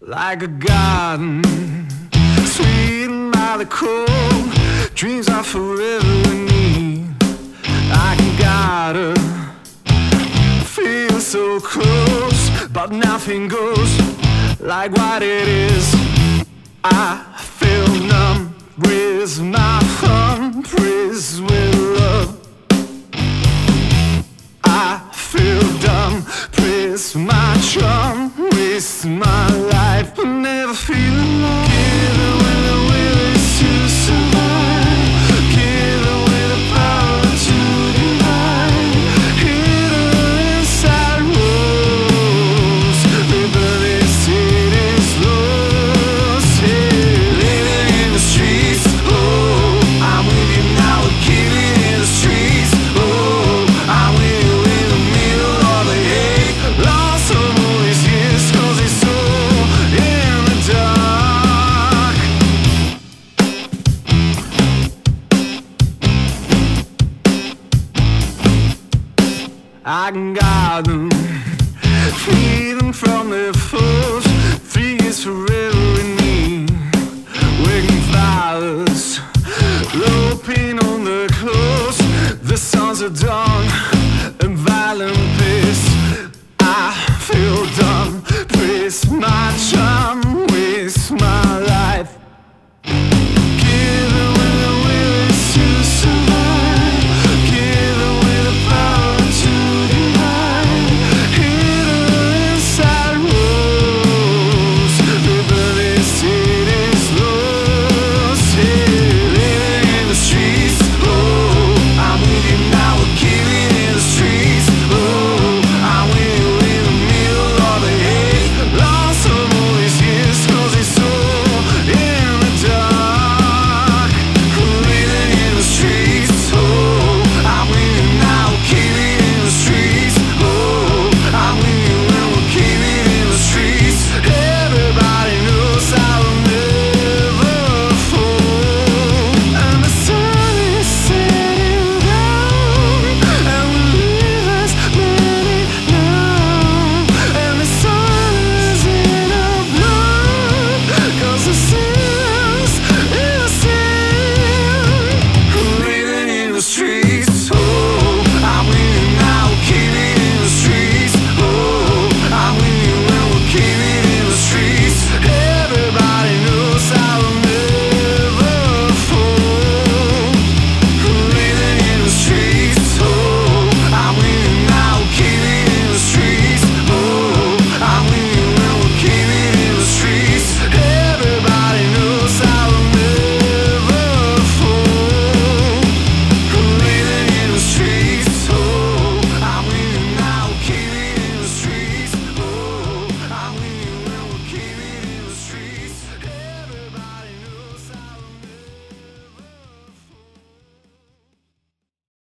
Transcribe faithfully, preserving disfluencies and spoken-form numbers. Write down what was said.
like a garden, sweetened by the cold. Dreams are forever with me. I gotta feel so close, but nothing goes like what it is. I feel numb with my thumbprints with love. I feel dumb, praise my charm, waste my life, but never feel alone. Give it when the will is to survive. Give it with the power to deny. Hidden inside walls, but this city is lost. Yeah. Living in the streets, oh, I'm with you now. We're killing in the streets, oh, I'm with you. I can